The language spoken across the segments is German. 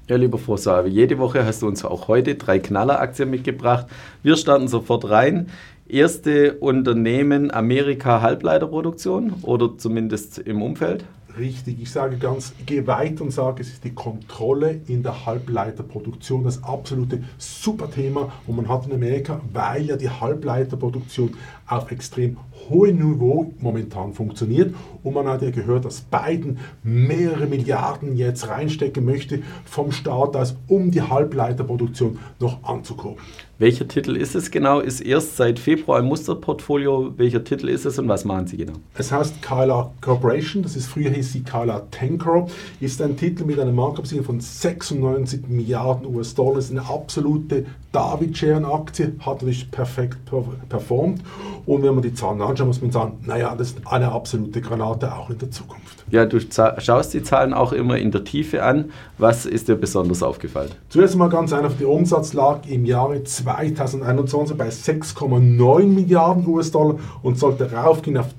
Ja, lieber François, wie jede Woche hast du uns auch heute 3 Knalleraktien mitgebracht. Wir starten sofort rein. Erste Unternehmen Amerika Halbleiterproduktion oder zumindest im Umfeld. Richtig, ich gehe weiter und sage, es ist die Kontrolle in der Halbleiterproduktion, das absolute Superthema, und man hat in Amerika, weil ja die Halbleiterproduktion auf extrem hohem Niveau momentan funktioniert, und man hat ja gehört, dass Biden mehrere Milliarden jetzt reinstecken möchte vom Staat aus, um die Halbleiterproduktion noch anzukurbeln. Welcher Titel ist es genau? Ist erst seit Februar im Musterportfolio. Welcher Titel ist es und was machen Sie genau? Es heißt KLA Corporation, früher hieß sie KLA Tencor, ist ein Titel mit einer Marktkapitalisierung von 96 Milliarden US-Dollar, ist eine absolute David-Share-Aktie, hat natürlich perfekt performt, und wenn man die Zahlen anschaut, muss man sagen, naja, das ist eine absolute Granate auch in der Zukunft. Ja, du schaust die Zahlen auch immer in der Tiefe an. Was ist dir besonders aufgefallen? Zuerst mal ganz einfach, der Umsatz lag im Jahre 2021 bei 6,9 Milliarden US-Dollar und sollte raufgehen auf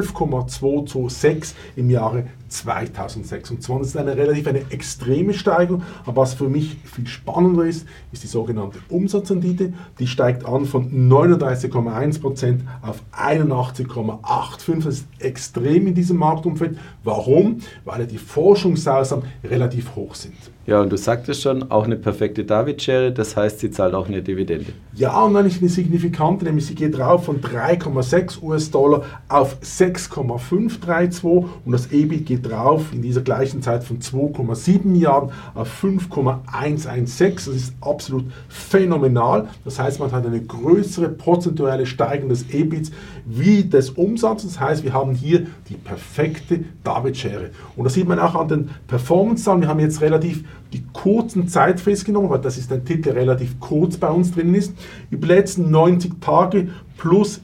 12,226 im Jahre 2026. Das ist eine extreme Steigerung, aber was für mich viel spannender ist, ist die sogenannte Umsatzrendite. Die steigt an von 39,1% auf 81,85%. Das ist extrem in diesem Marktumfeld. Warum? Weil ja die Forschungsausgaben relativ hoch sind. Ja, und du sagtest schon, auch eine perfekte David-Share, das heißt, sie zahlt auch eine Dividende. Ja, und eigentlich eine signifikante, nämlich sie geht rauf von 3,6 US-Dollar auf 6,532 und das EBIT geht rauf in dieser gleichen Zeit von 2,7 Milliarden auf 5,116. Das ist absolut phänomenal. Das heißt, man hat eine größere prozentuelle Steigerung des EBITs wie des Umsatzes. Das heißt, wir haben hier die perfekte David-Share. Und das sieht man auch an den Performance-Zahlen. Wir haben jetzt relativ die kurzen Zeitfrist genommen, weil das ist ein Titel, der relativ kurz bei uns drin ist. Über die letzten 90 Tage plus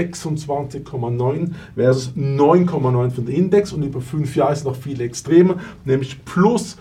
26,9 versus 9,9 für den Index, und über 5 Jahre ist noch viel extremer, nämlich plus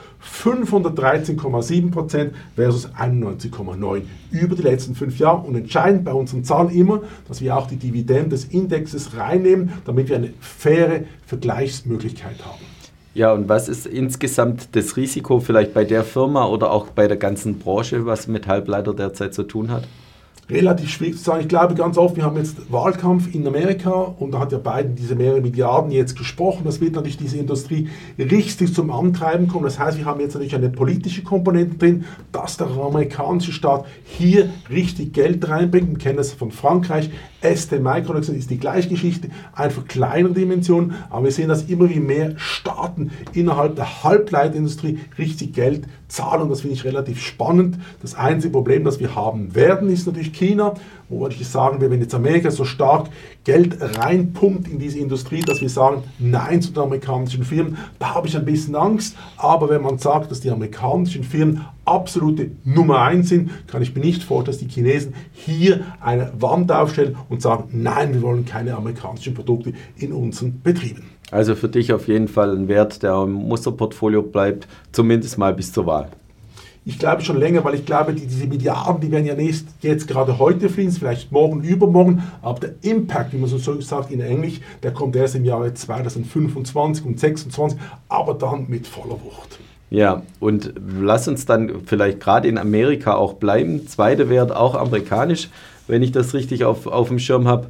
513,7% versus 91,9 über die letzten 5 Jahre. Und entscheidend bei unseren Zahlen immer, dass wir auch die Dividende des Indexes reinnehmen, damit wir eine faire Vergleichsmöglichkeit haben. Ja, und was ist insgesamt das Risiko vielleicht bei der Firma oder auch bei der ganzen Branche, was mit Halbleiter derzeit zu tun hat? Relativ schwierig zu sagen. Ich glaube ganz oft, wir haben jetzt Wahlkampf in Amerika und da hat ja Biden diese mehrere Milliarden jetzt gesprochen. Das wird natürlich diese Industrie richtig zum Antreiben kommen. Das heißt, wir haben jetzt natürlich eine politische Komponente drin, dass der amerikanische Staat hier richtig Geld reinbringt. Wir kennen das von Frankreich. ST Microelectronics ist die gleiche Geschichte, einfach kleinere Dimensionen, aber wir sehen, dass immer wie mehr Staaten innerhalb der Halbleiterindustrie richtig Geld zahlen, und das finde ich relativ spannend. Das einzige Problem, das wir haben werden, ist natürlich China, wo ich sagen will, wenn jetzt Amerika so stark Geld reinpumpt in diese Industrie, dass wir sagen, nein zu den amerikanischen Firmen, da habe ich ein bisschen Angst. Aber wenn man sagt, dass die amerikanischen Firmen absolute Nummer 1 sind, kann ich mir nicht vorstellen, dass die Chinesen hier eine Wand aufstellen und sagen, nein, wir wollen keine amerikanischen Produkte in unseren Betrieben. Also für dich auf jeden Fall ein Wert, der im Musterportfolio bleibt, zumindest mal bis zur Wahl. Ich glaube schon länger, weil ich glaube, diese Milliarden, die werden ja nicht jetzt gerade heute fließen, vielleicht morgen, übermorgen, aber der Impact, wie man so sagt in Englisch, der kommt erst im Jahre 2025 und 2026, aber dann mit voller Wucht. Ja, und lass uns dann vielleicht gerade in Amerika auch bleiben. Zweiter Wert, auch amerikanisch, wenn ich das richtig auf dem Schirm habe.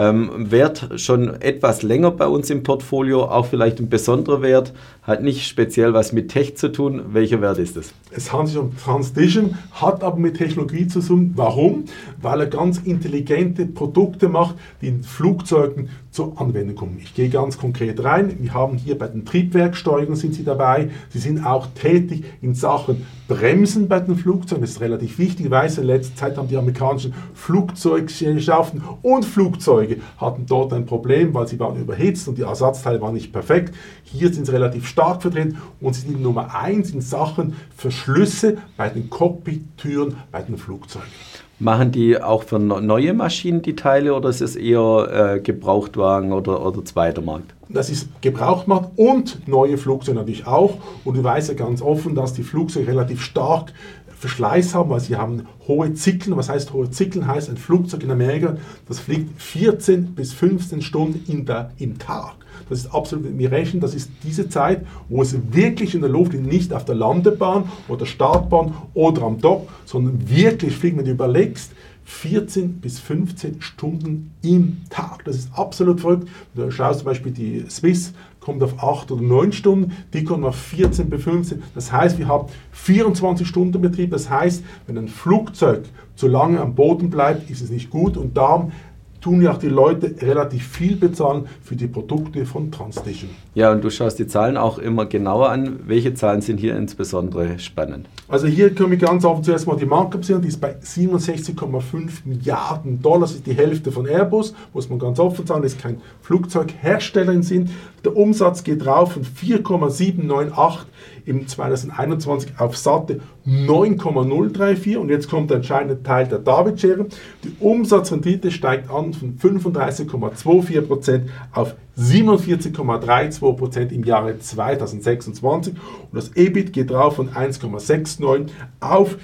Wert schon etwas länger bei uns im Portfolio, auch vielleicht ein besonderer Wert, hat nicht speziell was mit Tech zu tun. Welcher Wert ist es? Es handelt sich um Transition, hat aber mit Technologie zu tun. Warum? Weil er ganz intelligente Produkte macht, die in Flugzeugen zur Anwendung kommen. Ich gehe ganz konkret rein. Wir haben hier bei den Triebwerksteuerungen sind Sie dabei. Sie sind auch tätig in Sachen Bremsen bei den Flugzeugen. Das ist relativ wichtig. Ich weiß, in letzter Zeit haben die amerikanischen Flugzeuggesellschaften und Flugzeuge hatten dort ein Problem, weil sie waren überhitzt und die Ersatzteile waren nicht perfekt. Hier sind sie relativ stark vertreten und sie sind Nummer 1 in Sachen Verschlüsse bei den Cockpit-Türen bei den Flugzeugen. Machen die auch für neue Maschinen die Teile oder ist es eher Gebrauchtwagen oder zweiter Markt? Das ist Gebrauchtmarkt und neue Flugzeuge natürlich auch. Und du weißt ja ganz offen, dass die Flugzeuge relativ stark Verschleiß haben, weil sie haben hohe Zyklen. Was heißt hohe Zyklen? Heißt, ein Flugzeug in Amerika, das fliegt 14 bis 15 Stunden im Tag. Das ist absolut, wir rechnen, das ist diese Zeit, wo es wirklich in der Luft ist, nicht auf der Landebahn oder Startbahn oder am Dock, sondern wirklich fliegt, wenn du überlegst, 14 bis 15 Stunden im Tag. Das ist absolut verrückt. Du schaust zum Beispiel, die Swiss kommt auf 8 oder 9 Stunden, die kommen auf 14 bis 15. Das heißt, wir haben 24 Stunden Betrieb. Das heißt, wenn ein Flugzeug zu lange am Boden bleibt, ist es nicht gut und darum tun ja auch die Leute relativ viel bezahlen für die Produkte von Transtition. Ja, und du schaust die Zahlen auch immer genauer an. Welche Zahlen sind hier insbesondere spannend? Also hier können wir ganz offen zuerst mal die Marke sehen, die ist bei 67,5 Milliarden Dollar, das ist die Hälfte von Airbus, muss man ganz offen sagen, das ist kein Flugzeughersteller im Sinn. Der Umsatz geht rauf von 4,798 im 2021 auf satte 9,034 und jetzt kommt der entscheidende Teil der Davidschere. Die Umsatzrendite steigt an von 35,24% auf 47,32% im Jahre 2026 und das EBIT geht rauf von 1,69 auf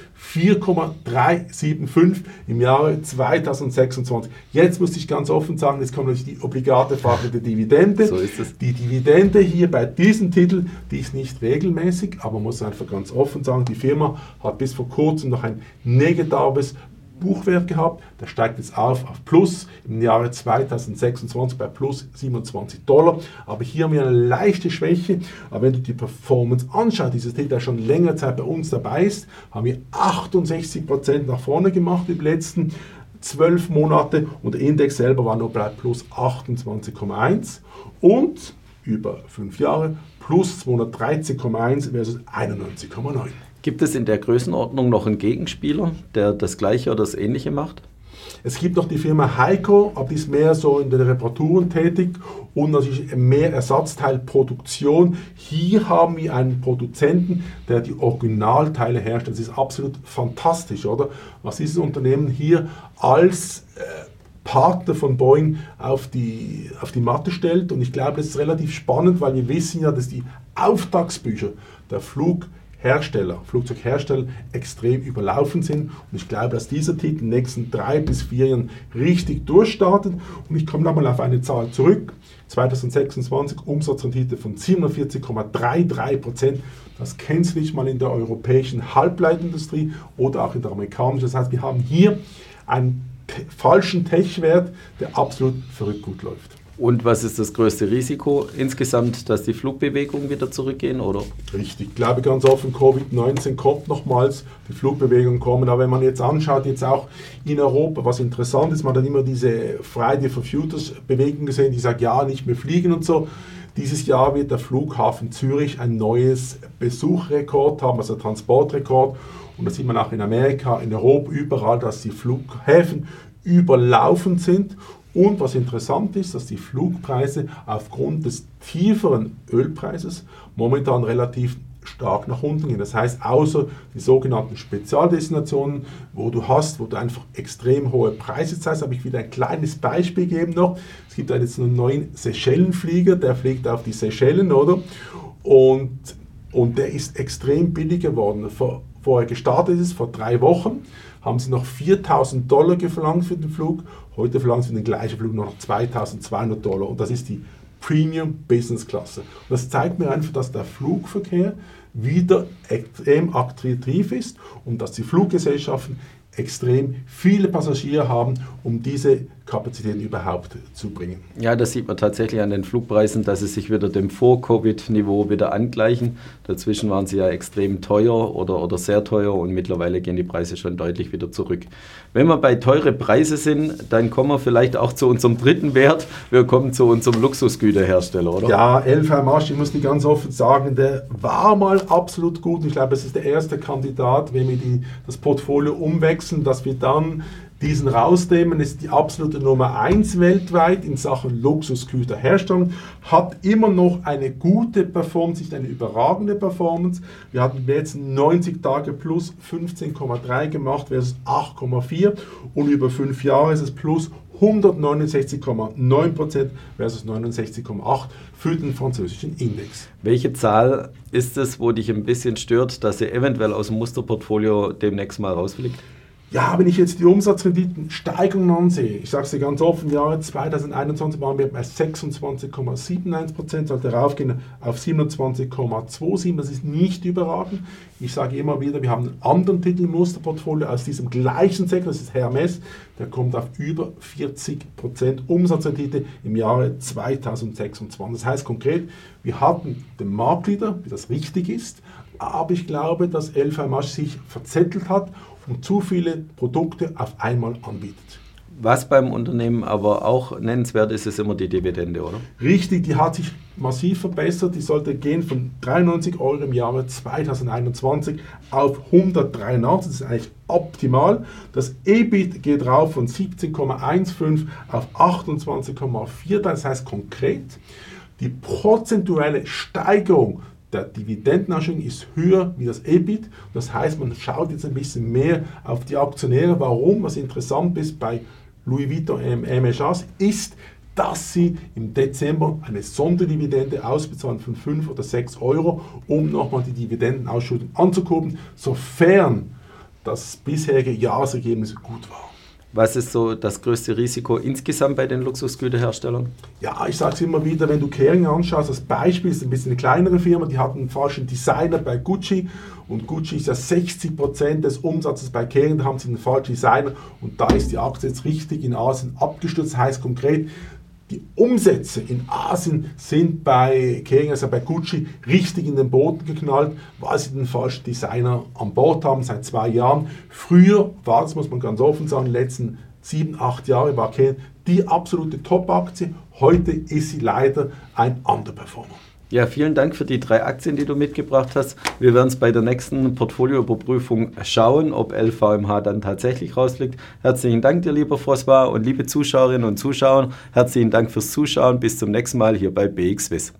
4,375 im Jahre 2026. Jetzt muss ich ganz offen sagen, jetzt kommt natürlich die obligate Frage der Dividende. So ist es. Die Dividende hier bei diesem Titel, die ist nicht regelmäßig, aber man muss einfach ganz offen sagen, die Firma hat bis vor kurzem noch ein negatives Buchwert gehabt, der steigt jetzt auf Plus im Jahre 2026 bei plus $27. Aber hier haben wir eine leichte Schwäche. Aber wenn du die Performance anschaust, dieses Titel, der schon länger Zeit bei uns dabei ist, haben wir 68% nach vorne gemacht in den letzten 12 Monate und der Index selber war nur bei plus 28,1 und über 5 Jahre plus 213,1 versus 91,9. Gibt es in der Größenordnung noch einen Gegenspieler, der das Gleiche oder das Ähnliche macht? Es gibt noch die Firma Heiko, aber die ist mehr so in den Reparaturen tätig und natürlich mehr Ersatzteilproduktion. Hier haben wir einen Produzenten, der die Originalteile herstellt. Das ist absolut fantastisch, oder? Was dieses Unternehmen hier als Partner von Boeing auf die Matte stellt. Und ich glaube, das ist relativ spannend, weil wir wissen ja, dass die Auftragsbücher der Flugzeughersteller extrem überlaufen sind. Und ich glaube, dass dieser Titel in den nächsten 3 bis 4 Jahren richtig durchstartet. Und ich komme nochmal auf eine Zahl zurück. 2026 Umsatzrendite von 47,33%. Das kennst du nicht mal in der europäischen Halbleiterindustrie oder auch in der amerikanischen. Das heißt, wir haben hier einen falschen Tech-Wert, der absolut verrückt gut läuft. Und was ist das größte Risiko insgesamt, dass die Flugbewegungen wieder zurückgehen, oder? Richtig, ich glaube ganz offen, Covid-19 kommt nochmals, die Flugbewegungen kommen, aber wenn man jetzt anschaut, jetzt auch in Europa, was interessant ist, man hat immer diese Friday for Futures Bewegung gesehen, die sagt, ja, nicht mehr fliegen und so. Dieses Jahr wird der Flughafen Zürich ein neues Besuchrekord haben, also Transportrekord. Und das sieht man auch in Amerika, in Europa, überall, dass die Flughäfen überlaufen sind. Und was interessant ist, dass die Flugpreise aufgrund des tieferen Ölpreises momentan relativ stark nach unten gehen. Das heißt, außer die sogenannten Spezialdestinationen, wo du einfach extrem hohe Preise zahlst, habe ich wieder ein kleines Beispiel gegeben noch. Es gibt jetzt einen neuen Seychellenflieger, der fliegt auf die Seychellen, oder? Und der ist extrem billig geworden. Vorher gestartet ist, vor 3 Wochen, haben sie noch $4.000 geflankt für den Flug. Heute verlangen sie für den gleichen Flug noch $2.200. Und das ist die Premium Business Klasse. Und das zeigt mir einfach, dass der Flugverkehr wieder extrem attraktiv ist und dass die Fluggesellschaften extrem viele Passagiere haben, um diese Kapazitäten überhaupt zu bringen. Ja, das sieht man tatsächlich an den Flugpreisen, dass sie sich wieder dem Vor-Covid-Niveau wieder angleichen. Dazwischen waren sie ja extrem teuer oder sehr teuer und mittlerweile gehen die Preise schon deutlich wieder zurück. Wenn wir bei teure Preise sind, dann kommen wir vielleicht auch zu unserem dritten Wert. Wir kommen zu unserem Luxusgüterhersteller, oder? Ja, LVMH, ich muss dir ganz offen sagen, der war mal absolut gut. Ich glaube, es ist der erste Kandidat, wenn wir das Portfolio umwechseln, dass wir dann diesen rausnehmen, ist die absolute Nummer 1 weltweit in Sachen Luxusgüterherstellung, hat immer noch eine gute Performance, nicht eine überragende Performance. Wir hatten jetzt 90 Tage plus 15,3 gemacht versus 8,4 und über 5 Jahre ist es plus 169,9% versus 69,8% für den französischen Index. Welche Zahl ist es, wo dich ein bisschen stört, dass sie eventuell aus dem Musterportfolio demnächst mal rausfliegt? Ja, wenn ich jetzt die Umsatzrenditensteigerungen ansehe, ich sage es dir ganz offen, im Jahr 2021 waren wir bei 26,71%, sollte raufgehen auf 27,27%, das ist nicht überragend. Ich sage immer wieder, wir haben einen anderen Titel im Musterportfolio aus diesem gleichen Sektor, das ist Hermes, der kommt auf über 40% Umsatzrendite im Jahre 2026. Das heißt konkret, wir hatten den Marktleader, wie das richtig ist, aber ich glaube, dass LVMH sich verzettelt hat und zu viele Produkte auf einmal anbietet. Was beim Unternehmen aber auch nennenswert ist, ist immer die Dividende, oder? Richtig, die hat sich massiv verbessert. Die sollte gehen von 93 € im Jahre 2021 auf 183. Das ist eigentlich optimal. Das EBIT geht rauf von 17,15 auf 28,4. Das heißt konkret, die prozentuelle Steigerung der Dividendenausschüttung ist höher wie das EBIT. Das heißt, man schaut jetzt ein bisschen mehr auf die Aktionäre. Warum? Was interessant ist bei Louis Vuitton MHS ist, dass sie im Dezember eine Sonderdividende ausbezahlen von 5 oder 6 €, um nochmal die Dividendenausschüttung anzukurbeln, sofern das bisherige Jahresergebnis gut war. Was ist so das größte Risiko insgesamt bei den Luxusgüterherstellern? Ja, ich sage es immer wieder, wenn du Kering anschaust, das Beispiel ist ein bisschen eine kleinere Firma, die hatten einen falschen Designer bei Gucci und Gucci ist ja 60% des Umsatzes bei Kering, da haben sie einen falschen Designer und da ist die Aktie jetzt richtig in Asien abgestürzt. Das heißt konkret, die Umsätze in Asien sind bei Kering, also bei Gucci, richtig in den Boden geknallt, weil sie den falschen Designer an Bord haben seit 2 Jahren. Früher war das, muss man ganz offen sagen, in den letzten 7, 8 Jahre war Kering die absolute Top-Aktie. Heute ist sie leider ein Underperformer. Ja, vielen Dank für die 3 Aktien, die du mitgebracht hast. Wir werden es bei der nächsten Portfolioüberprüfung schauen, ob LVMH dann tatsächlich rausfliegt. Herzlichen Dank dir, lieber François, und liebe Zuschauerinnen und Zuschauer, herzlichen Dank fürs Zuschauen. Bis zum nächsten Mal hier bei BXWISS.